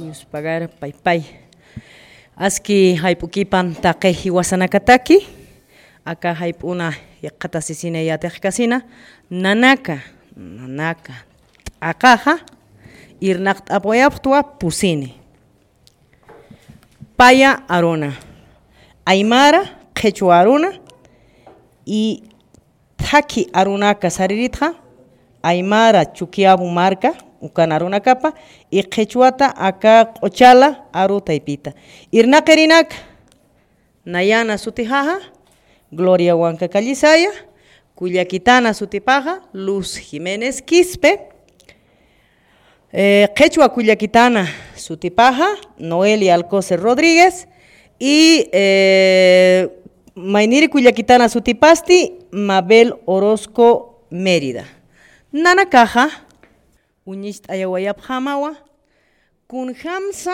pagar pay. Aski haipukipan taqeji wasanakataki. Acá haipuna yaqatasisina yatejkasina. Nanaka. Akaja. Irnaqt apoyaptua pusini. Paya aruna. Aymara Quechua aruna. Y Taki arunaka sariritja. Aymara chukiabu marca. Ukanaruna capa y Quechuata acá ochala aruta y pita. Irnaqerinak Nayana sutijaja, Gloria Huanca Calizaya, Cuyaquitana sutipaja, Luz Jiménez Quispe, Quechua Cuyaquitana sutipaja, Noelia Alcocer Rodríguez y Mainiri Cuyaquitana sutipasti, Mabel Orozco Mérida. Nanacaja Uñist ayawayap hamawa kun hamsa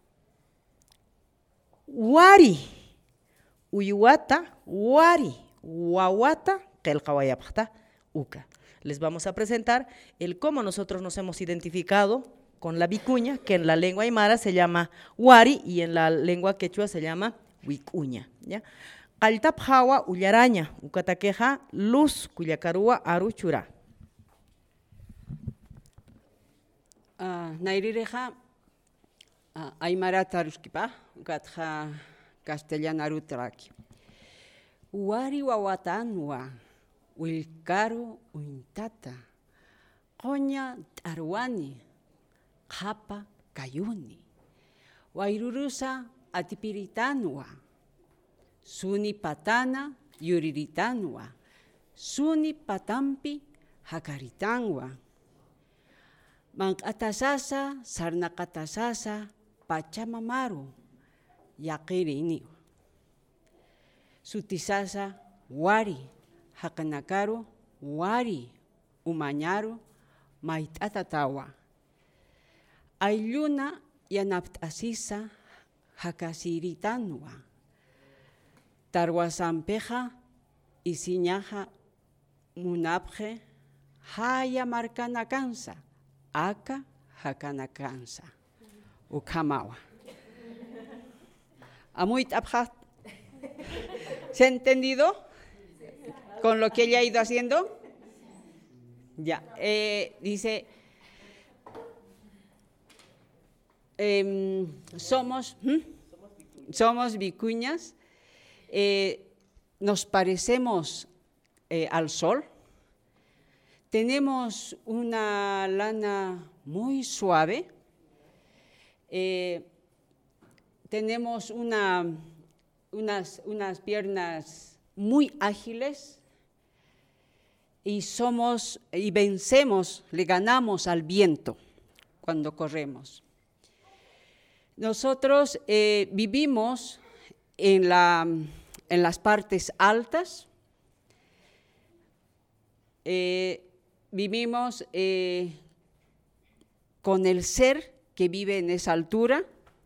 wari uyuata wari wawata kelqawayapta uka. Les vamos a presentar el cómo nosotros nos hemos identificado con la vicuña, que en la lengua aymara se llama wari y en la lengua quechua se llama vicuña, ¿ya? Qaltap hawa uyaraña ukatakeja luz kuyakarua aruchura. Nairireja Aymara tarushkipa gatja castellana rutraki. Wari wawatanwa wilkaru uintata qoña tarwani qapa kayuni wairurusa atipiritanwa suni patana yuriritanwa suni patampi hakaritanwa Mankatasasa, sarnakatasasa, pachamamaru, yaqirini. Sutisasa, wari, hakanakaru, wari, umañaru, maitatatawa. Aylluna yanaptasisa, hakasiritanwa. Tarwasampeja, isiñaja, munapje, haya marcanacansa. Aka hakanakansa ukamawa. Amuit abhat. ¿Se ha entendido con lo que ella ha ido haciendo? Ya. Dice, somos vicuñas, nos parecemos al sol. Tenemos una lana muy suave, tenemos unas piernas muy ágiles y vencemos, le ganamos al viento cuando corremos. Nosotros vivimos en las partes altas. Vivimos con el ser que vive en esa altura.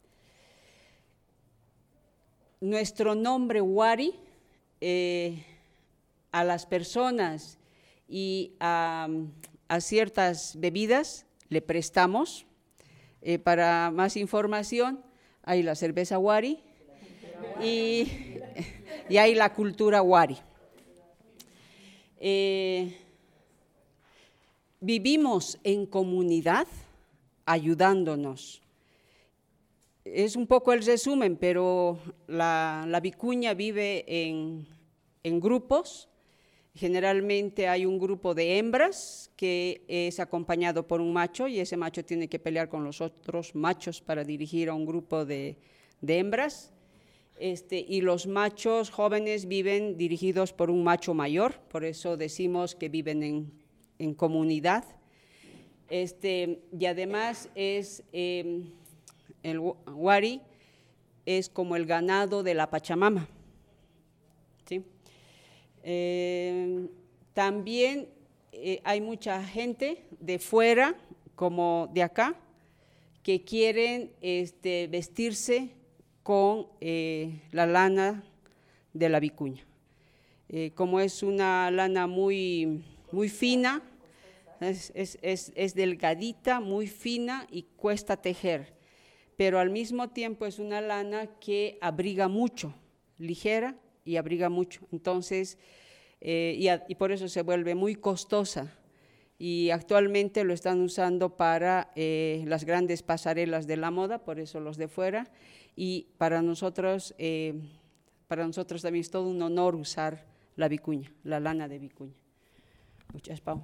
Nuestro nombre Wari a las personas y a ciertas bebidas le prestamos. Para más información hay la cerveza Wari y hay la cultura Wari. Vivimos en comunidad ayudándonos. Es un poco el resumen, pero la vicuña vive en grupos. Generalmente hay un grupo de hembras que es acompañado por un macho y ese macho tiene que pelear con los otros machos para dirigir a un grupo de hembras. Y los machos jóvenes viven dirigidos por un macho mayor, por eso decimos que viven en comunidad. Y además el Wari es como el ganado de la Pachamama. ¿Sí? También hay mucha gente de fuera, como de acá, que quieren vestirse con la lana de la vicuña. Como es una lana muy fina, es delgadita, muy fina y cuesta tejer. pero al mismo tiempo es una lana que abriga mucho, ligera y abriga mucho. Entonces, y por eso se vuelve muy costosa. Y actualmente lo están usando para las grandes pasarelas de la moda, por eso los de fuera. Y para nosotros también es todo un honor usar la vicuña, la lana de vicuña. Muchas Pau.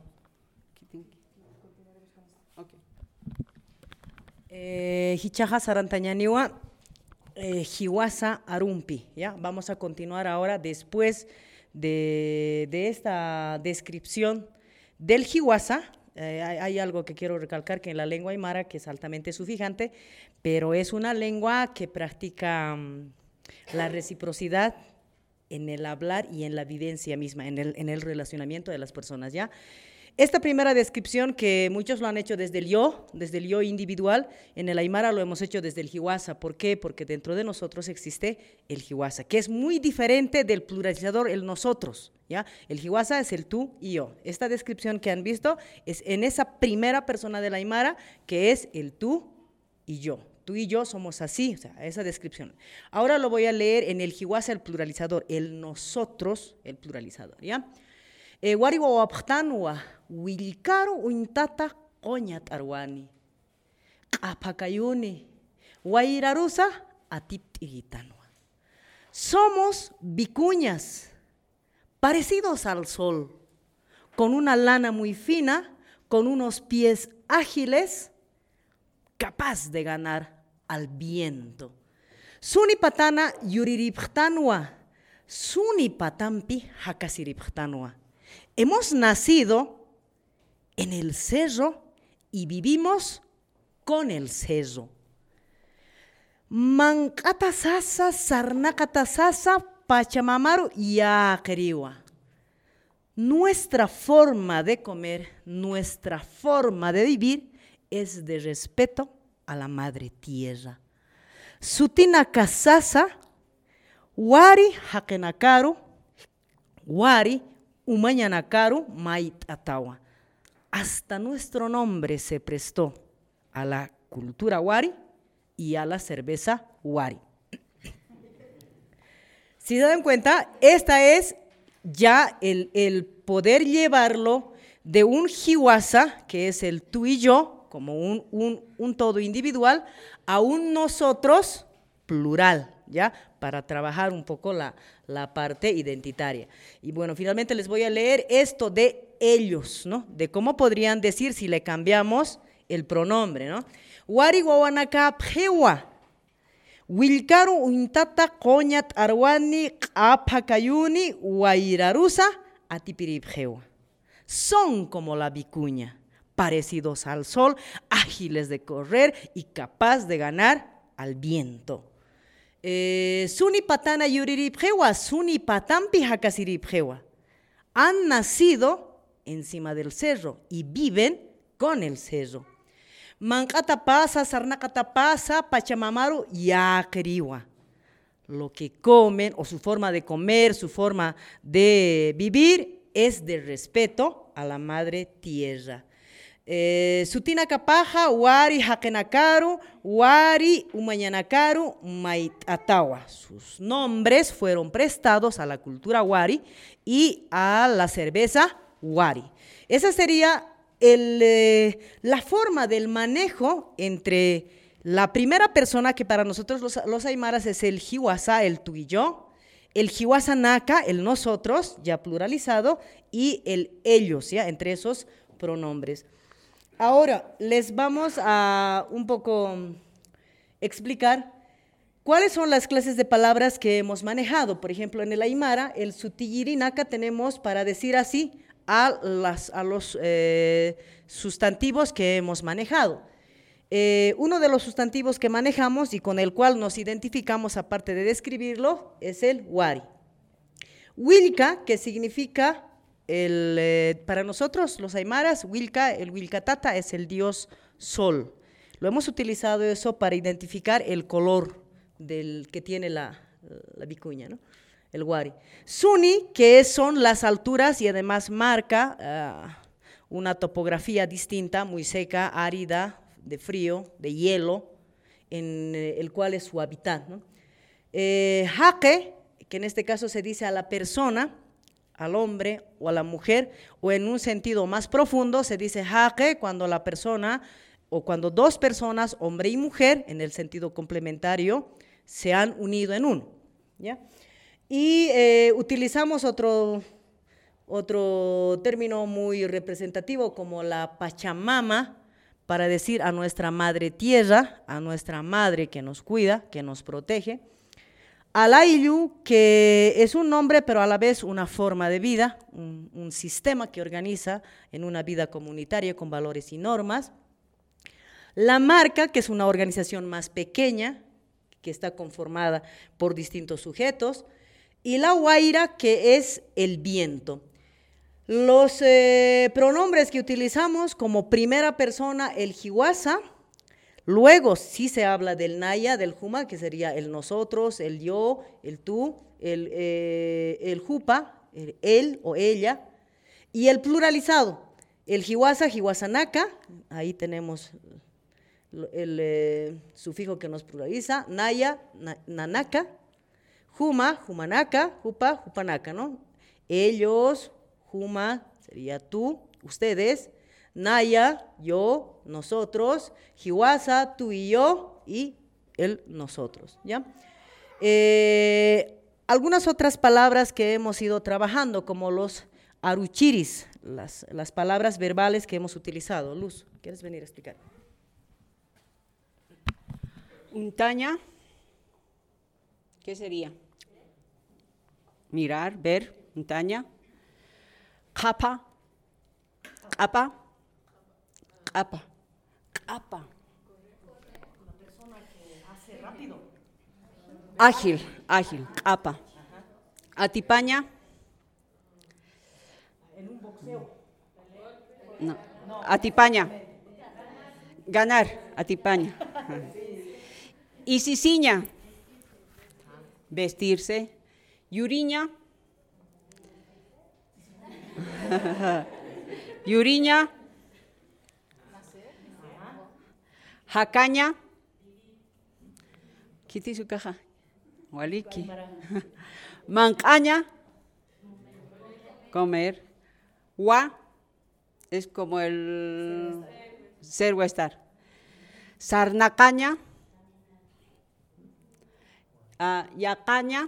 Hichaja Sarantañaniwa, Hiwasa Arumpi. ¿Ya? Vamos a continuar ahora después de esta descripción del Hiwasa. Hay algo que quiero recalcar, que en la lengua aymara, que es altamente sufijante, pero es una lengua que practica la reciprocidad en el hablar y en la vivencia misma, en el relacionamiento de las personas, ¿ya? Esta primera descripción, que muchos lo han hecho desde el yo individual, en el aymara lo hemos hecho desde el hiwasa. ¿Por qué? Porque dentro de nosotros existe el hiwasa, que es muy diferente del pluralizador, el nosotros, ¿ya? El hiwasa es el tú y yo. Esta descripción que han visto es en esa primera persona del aymara, que es el tú y yo. Tú y yo somos así, o sea, esa descripción. Ahora lo voy a leer en el hiwasa, el pluralizador, el nosotros, el pluralizador, ¿ya? Wariwa waptanwa, wilkaru uintata qoñat arwani, apakayuni, wairarusa atiptigitanwa. Somos vicuñas, parecidos al sol, con una lana muy fina, con unos pies ágiles, capaz de ganar al viento. Sunipatana yuririptanwa, sunipatampi hakasiriptanwa. Hemos nacido en el cerro y vivimos con el cerro. Mankatasasa, sarnakatasasa, pachamamaru yaqueriwa. Nuestra forma de comer, nuestra forma de vivir es de respeto a la madre tierra. Sutina kasasa, wari hakenakaru, wari umañanakaru mait atawa. Hasta nuestro nombre se prestó a la cultura wari y a la cerveza wari. Si se dan cuenta, esta es ya el poder llevarlo de un hiwasa, que es el tú y yo, como un todo individual, a un nosotros plural, ¿ya? Para trabajar un poco la parte identitaria. Y bueno, finalmente les voy a leer esto de ellos, ¿no? De cómo podrían decir si le cambiamos el pronombre, ¿no? Wari wawanaka phewa, wilkaru uintata qoñat arwani apakayuni wairarusa atipiriphewa. Son como la vicuña, parecidos al sol, ágiles de correr y capaz de ganar al viento. Sunipatana yuririphewa, sunipatampi hakasiriphewa. Han nacido encima del cerro y viven con el cerro. Mankatapasa, sarnakatapasa, pachamamaru yaqueriwa. Lo que comen, o su forma de comer, su forma de vivir, es de respeto a la madre tierra. Sutina kapaja, wari hakenakaru, wari umañanakaru, maitatawa. Sus nombres fueron prestados a la cultura wari y a la cerveza wari. Esa sería la forma del manejo entre la primera persona, que para nosotros los aymaras es el hiwasa, el tú y yo, el hiwasa naka, el nosotros, ya pluralizado, y el ellos, ya, entre esos pronombres. Ahora les vamos a un poco explicar cuáles son las clases de palabras que hemos manejado. Por ejemplo, en el aymara, el sutiyirinaka tenemos para decir así a los sustantivos que hemos manejado. Uno de los sustantivos que manejamos y con el cual nos identificamos, aparte de describirlo, es el wari. Wilka, que significa, para nosotros los aymaras, Wilka, el Wilkatata es el dios sol. Lo hemos utilizado eso para identificar el color que tiene la vicuña, ¿no? El wari. Suni, que son las alturas y además marca una topografía distinta, muy seca, árida, de frío, de hielo. en el cual es su hábitat, ¿no? Jaque, que en este caso se dice a la persona, al hombre o a la mujer, o en un sentido más profundo se dice jaque cuando la persona o cuando dos personas, hombre y mujer, en el sentido complementario, se han unido en uno, ¿ya? Y utilizamos otro término muy representativo como la Pachamama para decir a nuestra madre tierra, a nuestra madre que nos cuida, que nos protege. Al Ayllu, que es un nombre, pero a la vez una forma de vida, un sistema que organiza en una vida comunitaria con valores y normas. La marca, que es una organización más pequeña, que está conformada por distintos sujetos. Y la Huayra, que es el viento. Los pronombres que utilizamos como primera persona, el Hiwasa. Luego sí se habla del Naya, del Juma, que sería el nosotros, el yo, el tú, el Jupa, el él o ella, y el pluralizado, el Hiwasa, Hiwasanaka, ahí tenemos el sufijo que nos pluraliza, Naya, Nanaka, Juma, Jumanaka, Jupa, Jupanaka, ¿no? Ellos, Juma, sería tú, ustedes, Naya, yo, nosotros, Hiwasa, tú y yo, y el nosotros, ¿ya? Algunas otras palabras que hemos ido trabajando, como los aruchiris, las palabras verbales que hemos utilizado. Luz, ¿quieres venir a explicar? Untaña, ¿qué sería? Mirar, ver, untaña. Capa, capa. Capa, capa. Una persona que hace rápido. Ágil, ágil, capa. Atipaña. En un boxeo. No. Atipaña. Ganar, atipaña. Y sisiña. Vestirse. Yuriña. Yuriña. Jacaña. Kiti su caja. Waliki. Mancaña. Comer. Wa es como el ser o estar. Sarnacaña. Yacaña.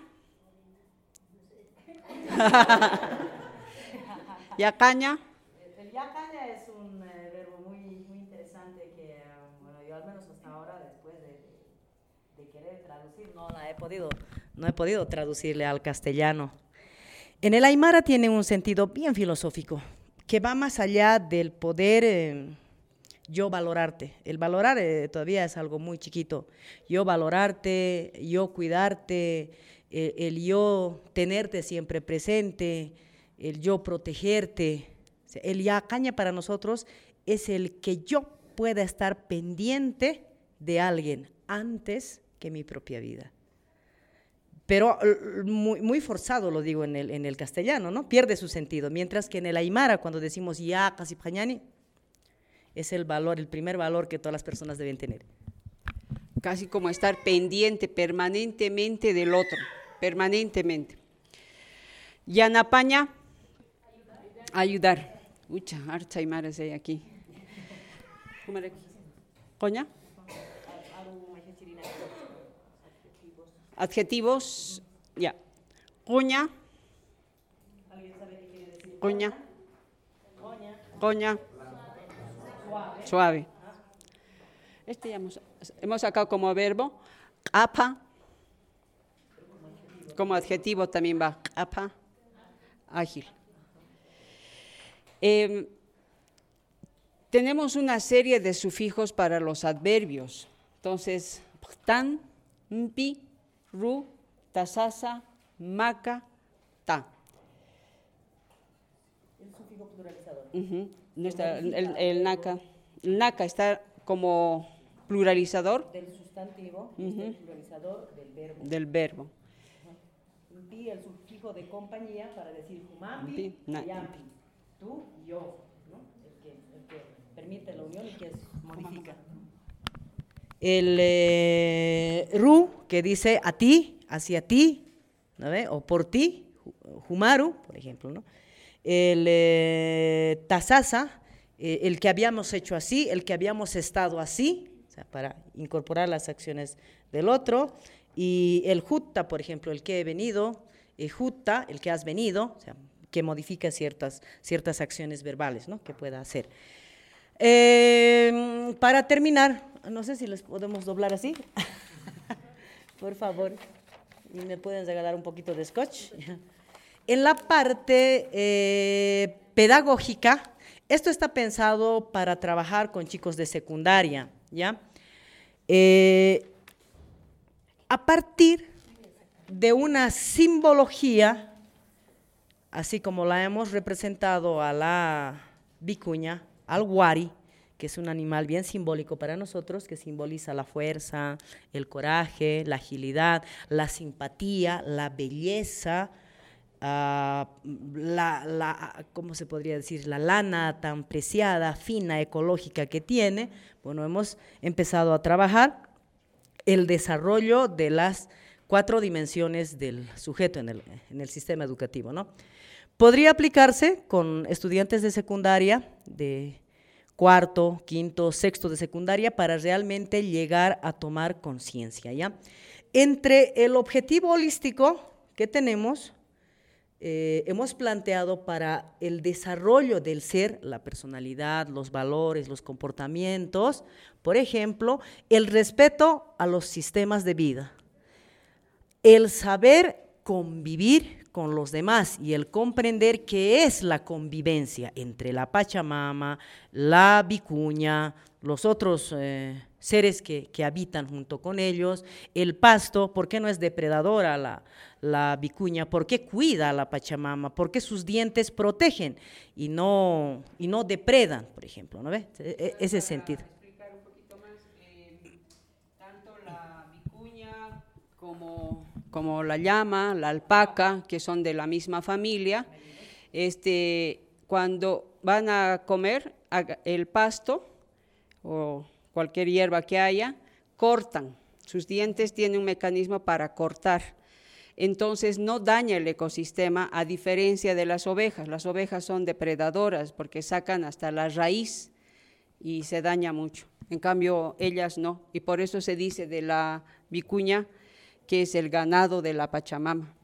Yacaña. El yacaña es un verbo muy interesante que, bueno, yo al menos hasta ahora, después de querer traducir, no he podido traducirle al castellano. En el aymara tiene un sentido bien filosófico, que va más allá del poder yo valorarte. El valorar todavía es algo muy chiquito. Yo valorarte, yo cuidarte, el yo tenerte siempre presente, el yo protegerte. El yacaña para nosotros es el que yo pueda estar pendiente de alguien antes que mi propia vida. Pero muy forzado lo digo en el castellano, ¿no? Pierde su sentido. Mientras que en el aymara, cuando decimos ya casi pañani, es el valor, el primer valor que todas las personas deben tener. Casi como estar pendiente permanentemente del otro, permanentemente. Yanapaña, ayudar. Ucha, harta aymaras hay aquí. ¿Coña? Adjetivos, ya. Coña. ¿Alguien sabe qué quiere decir? Coña. Coña. Suave. Este ya hemos sacado como verbo. Capa. Como adjetivo también va. Capa. Ágil. Tenemos una serie de sufijos para los adverbios. Entonces, tan, mpi, ru, tasasa, maca, ta. El sufijo pluralizador. No está, el naca. El naca está como pluralizador. Del sustantivo, el pluralizador del verbo. Del verbo. Mpi, el sufijo de compañía para decir humampi, yampi. Tú, yo, ¿no? El que permite la unión y que modifica. El ru, que dice a ti, hacia ti, ¿no ve? O por ti, humaru, por ejemplo, ¿no? El tasasa, el que habíamos hecho así, el que habíamos estado así, o sea, para incorporar las acciones del otro. Y el jutta, por ejemplo, el que he venido, jutta, el que has venido, o sea, que modifica ciertas acciones verbales, ¿no? Que pueda hacer. Para terminar, no sé si les podemos doblar así, por favor, y me pueden regalar un poquito de scotch. En la parte pedagógica, esto está pensado para trabajar con chicos de secundaria, ¿ya? A partir de una simbología, así como la hemos representado a la vicuña, al wari, que es un animal bien simbólico para nosotros, que simboliza la fuerza, el coraje, la agilidad, la simpatía, la belleza, ¿cómo se podría decir? La lana tan preciada, fina, ecológica que tiene. Bueno, hemos empezado a trabajar el desarrollo de las 4 dimensiones del sujeto en el sistema educativo, ¿no? Podría aplicarse con estudiantes de secundaria, de cuarto, quinto, sexto de secundaria, para realmente llegar a tomar conciencia, ¿ya? Entre el objetivo holístico que tenemos, hemos planteado para el desarrollo del ser, la personalidad, los valores, los comportamientos, por ejemplo, el respeto a los sistemas de vida, el saber convivir con los demás y el comprender qué es la convivencia entre la Pachamama, la vicuña, los otros seres que habitan junto con ellos, el pasto, ¿por qué no es depredadora la vicuña? ¿Por qué cuida a la Pachamama? ¿Por qué sus dientes protegen y no depredan, por ejemplo? ¿No ve? Ese sentido. Explicar un poquito más, tanto la vicuña como la llama, la alpaca, que son de la misma familia, cuando van a comer el pasto o cualquier hierba que haya, cortan. Sus dientes tienen un mecanismo para cortar. Entonces no daña el ecosistema, a diferencia de las ovejas. Las ovejas son depredadoras porque sacan hasta la raíz y se daña mucho. En cambio, ellas no. Y por eso se dice de la vicuña que es el ganado de la Pachamama.